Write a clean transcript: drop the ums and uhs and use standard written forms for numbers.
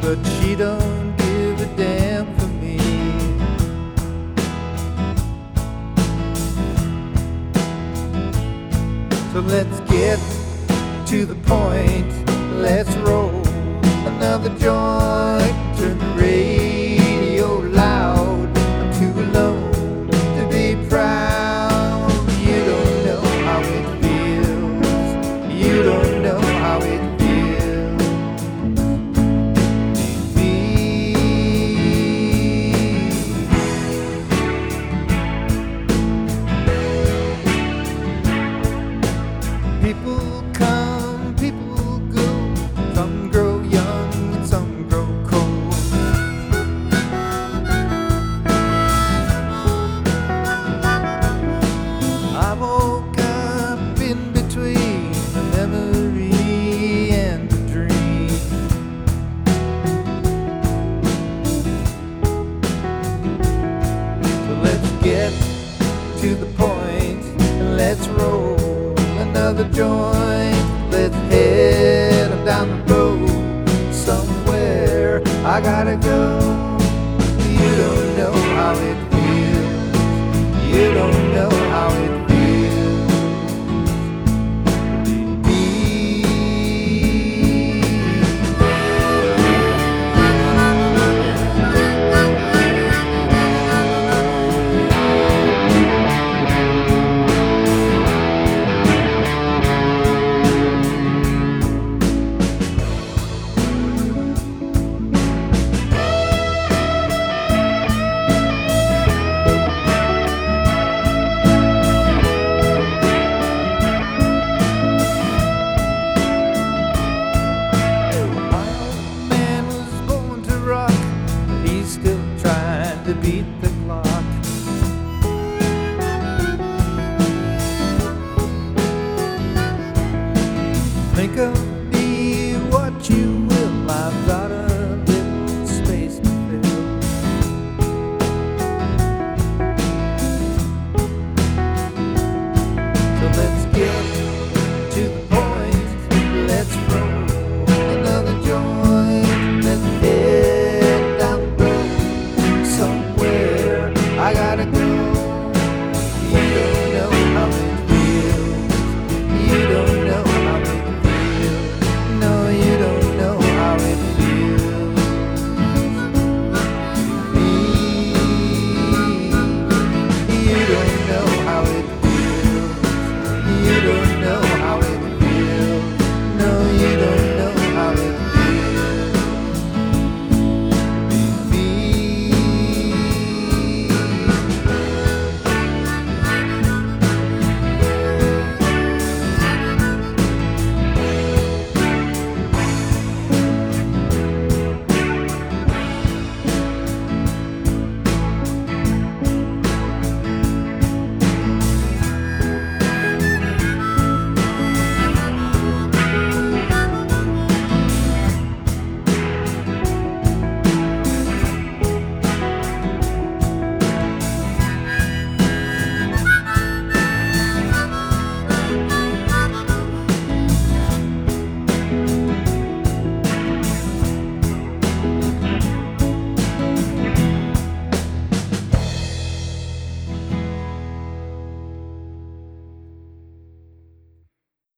but she don't give a damn for me. So let's get to the point, let's roll another joint, turn the radio loud. I'm too alone to be proud. You don't know how it feels, you don't know how it feels to be. People come, people go, some grow young and some grow cold. I woke up in between a memory and a dream. So let's get to the point and let's roll another joint. Let's head on down the road somewhere. I gotta go. You don't know how it feels, you don't know how it feels to be. He's still trying to beat the